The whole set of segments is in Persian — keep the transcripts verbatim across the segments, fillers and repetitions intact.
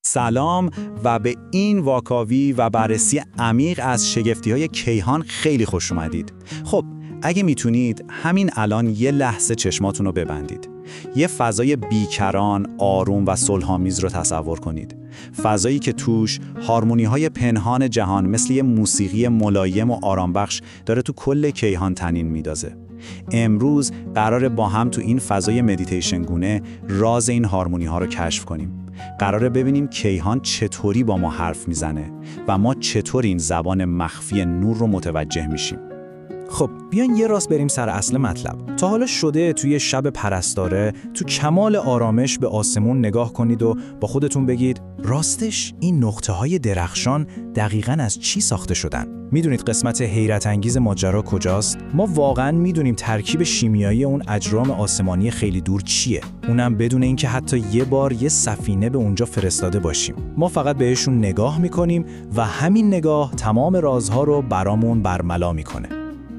سلام و به این واکاوی و بررسی عمیق از شگفتی‌های کیهان خیلی خوش اومدید. خب اگه میتونید همین الان یه لحظه چشماتون رو ببندید. یه فضای بیکران، آروم و صلح‌آمیز رو تصور کنید. فضایی که توش هارمونی‌های پنهان جهان مثل یه موسیقی ملایم و آرامبخش داره تو کل کیهان تنین میدازه. امروز قراره با هم تو این فضای مدیتیشن گونه راز این هارمونی‌ها رو کشف کنیم. قراره ببینیم کیهان چطوری با ما حرف میزنه و ما چطور این زبان مخفی نور رو متوجه میشیم. خب بیاین یه راست بریم سر اصل مطلب. تا حالا شده توی شب پرستاره تو کمال آرامش به آسمون نگاه کنید و با خودتون بگید راستش این نقطه‌های درخشان دقیقاً از چی ساخته شدن؟ میدونید قسمت حیرت انگیز ماجرا کجاست؟ ما واقعاً میدونیم ترکیب شیمیایی اون اجرام آسمانی خیلی دور چیه؟ اونم بدون اینکه حتی یه بار یه سفینه به اونجا فرستاده باشیم. ما فقط بهشون نگاه میکنیم و همین نگاه تمام رازها رو برامون برملا میکنه.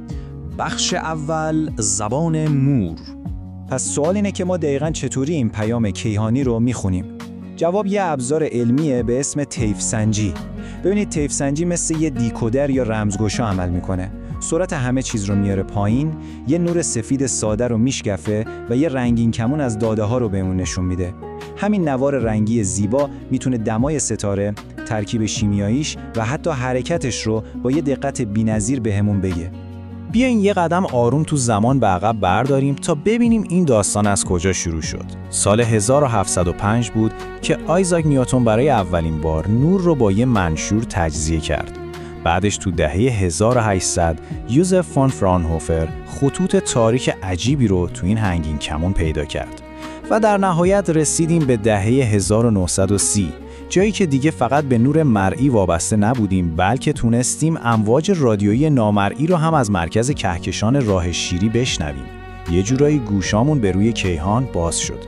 بخش اول، زبان نور. پس سوال اینه که ما دقیقاً چطوری این پیام کیهانی رو میخونیم؟ جواب یه ابزار علمیه به اسم طیف سنجی. ببینید طیف سنجی مثل یه دیکودر یا رمزگشا عمل میکنه. سرعت همه چیز رو میاره پایین، یه نور سفید ساده رو میشکفه و یه رنگین کمون از داده ها رو بهمون نشون میده. همین نوار رنگی زیبا میتونه دمای ستاره، ترکیب شیمیاییش و حتی حرکتش رو با یه دقت بی‌نظیر بهمون بگه. بیاین یه قدم آروم تو زمان به عقب برداریم تا ببینیم این داستان از کجا شروع شد. سال هزار و هفتصد و پنج بود که آیزاک نیوتن برای اولین بار نور رو با یه منشور تجزیه کرد. بعدش تو دهه هزار و هشتصد یوزف فون فرانهوفر خطوط تاریک عجیبی رو تو این هنگین کمون پیدا کرد. و در نهایت رسیدیم به دهه هزار و نهصد و سی، جایی که دیگه فقط به نور مرئی وابسته نبودیم بلکه تونستیم امواج رادیویی نامرئی رو هم از مرکز کهکشان راه شیری بشنویم. یه جورایی گوشامون به روی کیهان باز شد.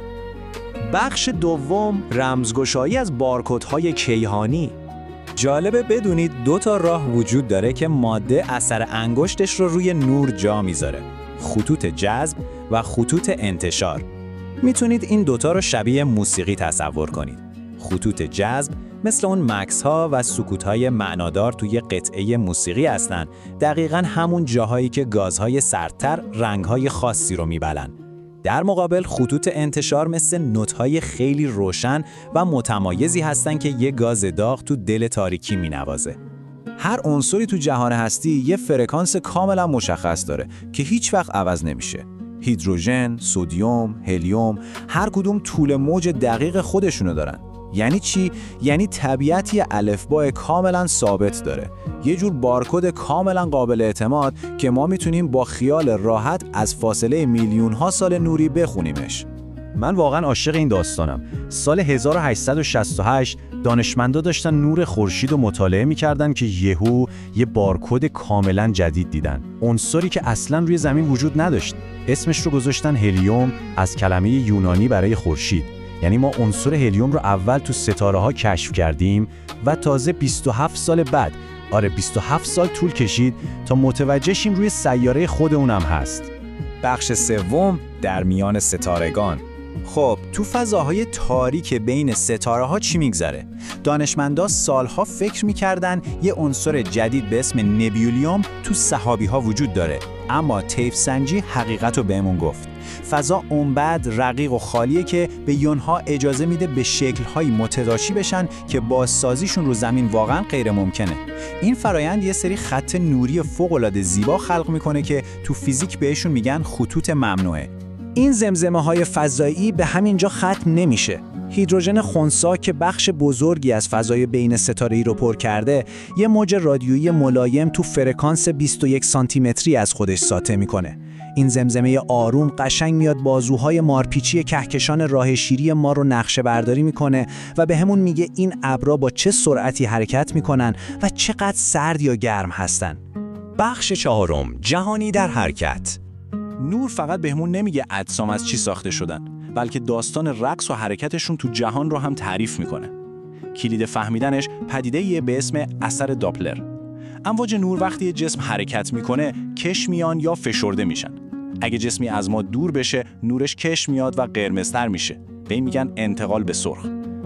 بخش دوم، رمزگشایی از بارکدهای کیهانی. جالبه بدونید دو تا راه وجود داره که ماده اثر انگشتش رو روی نور جا میذاره: خطوط جذب و خطوط انتشار. میتونید این دوتا رو شبیه موسیقی تصور کنید. خطوط جذب مثل اون مکس ها و سکوت های معنادار توی قطعه موسیقی هستن، دقیقاً همون جاهایی که گازهای سردتر رنگهای خاصی رو میبلن. در مقابل خطوط انتشار مثل نوت‌های خیلی روشن و متمایزی هستن که یه گاز داغ تو دل تاریکی مینوازه. هر عنصری تو جهان هستی یه فرکانس کاملا مشخص داره که هیچ وقت عوض نمیشه. هیدروژن، سدیم، هلیوم، هر کدوم طول موج دقیق خودشونو دارن. یعنی چی؟ یعنی طبیعتی الفبای کاملا ثابت داره. یه جور بارکد کاملا قابل اعتماد که ما میتونیم با خیال راحت از فاصله میلیون ها سال نوری بخونیمش. من واقعا عاشق این داستانم. سال هزار و هشتصد و شصت و هشت دانشمندا داشتن نور خورشید رو مطالعه می‌کردن که یهو یه بارکد کاملا جدید دیدن. عنصری که اصلا روی زمین وجود نداشت. اسمش رو گذاشتن هلیوم، از کلمه یونانی برای خورشید. یعنی ما عنصر هلیوم رو اول تو ستاره‌ها کشف کردیم و تازه بیست و هفت سال بعد، آره بیست و هفت سال طول کشید تا متوجه شیم روی سیاره خودمونم هست. بخش سوم، در میان ستارگان. خب تو فضاهای تاریک بین ستاره ها چی میگذره؟ دانشمندا سالها فکر میکردن یه عنصر جدید به اسم نبیولیوم تو سحابی ها وجود داره، اما طیف سنجی حقیقت رو بهمون گفت. فضا اونقدر رقیق و خالیه که به یونها اجازه میده به شکل‌های متلاشی بشن که بازسازیشون رو زمین واقعا غیر ممکنه. این فرایند یه سری خط نوری فوق‌العاده زیبا خلق میکنه که تو فیزیک بهشون میگن خطوط ممنوعه. این زمزمه‌های فضایی به همینجا ختم نمیشه. هیدروژن خنثی که بخش بزرگی از فضای بین ستاره‌ای رو پر کرده، یه موج رادیویی ملایم تو فرکانس بیست و یک سانتی متری از خودش ساطع میکنه. این زمزمه آروم قشنگ میاد بازوهای مارپیچی کهکشان راه شیری ما رو نقشه برداری میکنه و به همون میگه این ابرها با چه سرعتی حرکت میکنن و چقدر سرد یا گرم هستن. بخش چهارم، جهانی در حرکت. نور فقط بهمون نمیگه اجسام از چی ساخته شدن، بلکه داستان رقص و حرکتشون تو جهان رو هم تعریف میکنه. کلید فهمیدنش پدیده‌ای به اسم اثر داپلر. امواج نور وقتی یه جسم حرکت میکنه کش میان یا فشرده میشن. اگه جسمی از ما دور بشه نورش کش میاد و قرمزتر میشه. به این میگن انتقال به سرخ.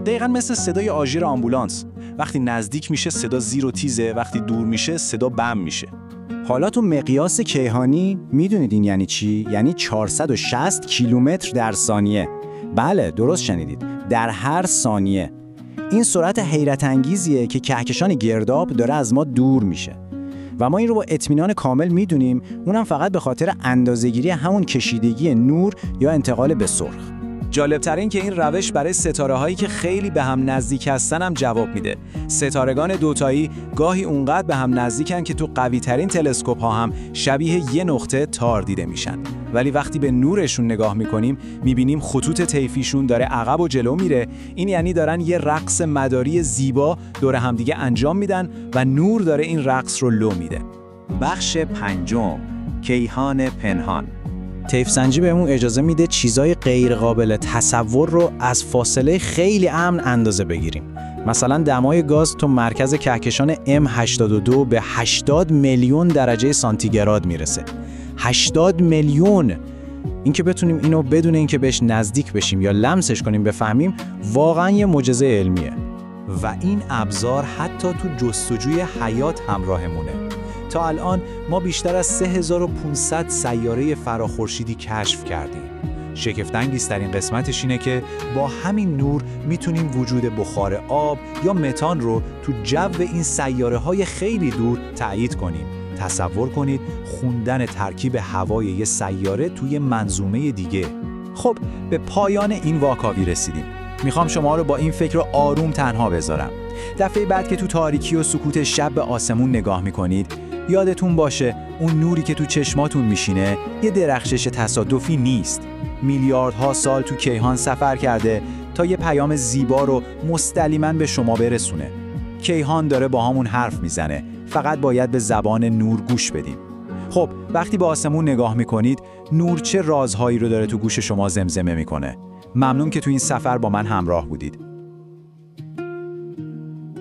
دقیقاً مثل صدای آژیر آمبولانس. وقتی نزدیک میشه صدا زیر و تیزه، وقتی دور میشه صدا بم میشه. حالا تو مقیاس کیهانی میدونید این یعنی چی؟ یعنی چهارصد و شصت کیلومتر در ثانیه. بله درست شنیدید، در هر ثانیه. این سرعت حیرت انگیزیه که کهکشان گرداب داره از ما دور میشه و ما این رو با اطمینان کامل میدونیم، اونم فقط به خاطر اندازه‌گیری همون کشیدگی نور یا انتقال به سرخ. جالب‌تر این که این روش برای ستاره‌هایی که خیلی به هم نزدیک هستن هم جواب میده. ستارگان دوتایی گاهی اونقدر به هم نزدیکن که تو قوی‌ترین تلسکوپ‌ها هم شبیه یه نقطه تار دیده میشن. ولی وقتی به نورشون نگاه میکنیم میبینیم خطوط طیفیشون داره عقب و جلو میره. این یعنی دارن یه رقص مداری زیبا دور همدیگه انجام میدن و نور داره این رقص رو لو میده. بخش پنجم، کیهان پنهان. طیف سنجی بهمون اجازه میده چیزای غیر قابل تصور رو از فاصله خیلی امن اندازه بگیریم. مثلا دمای گاز تو مرکز کهکشان ام هشتاد و دو به هشتاد میلیون درجه سانتیگراد میرسه. هشتاد میلیون! اینکه بتونیم اینو بدون اینکه بهش نزدیک بشیم یا لمسش کنیم بفهمیم، واقعا یه معجزه علمیه. و این ابزار حتی تو جستجوی حیات همراهمونه. تا الان ما بیشتر از سه هزار و پانصد سیاره فراخورشیدی کشف کردیم. شگفت‌انگیزترین قسمتش اینه که با همین نور میتونیم وجود بخار آب یا متان رو تو جو این سیاره‌های خیلی دور تأیید کنیم. تصور کنید خوندن ترکیب هوای یه سیاره توی منظومه دیگه. خب به پایان این واکاوی رسیدیم. میخوام شما رو با این فکر آروم تنها بذارم. دفعه بعد که تو تاریکی و سکوت شب به آسمون نگاه میکنید، یادتون باشه اون نوری که تو چشماتون میشینه یه درخشش تصادفی نیست. میلیاردها سال تو کیهان سفر کرده تا یه پیام زیبا رو مستقیما به شما برسونه. کیهان داره با همون حرف میزنه، فقط باید به زبان نور گوش بدیم. خب وقتی به آسمون نگاه میکنید، نور چه رازهایی رو داره تو گوش شما زمزمه میکنه؟ ممنون که تو این سفر با من همراه بودید.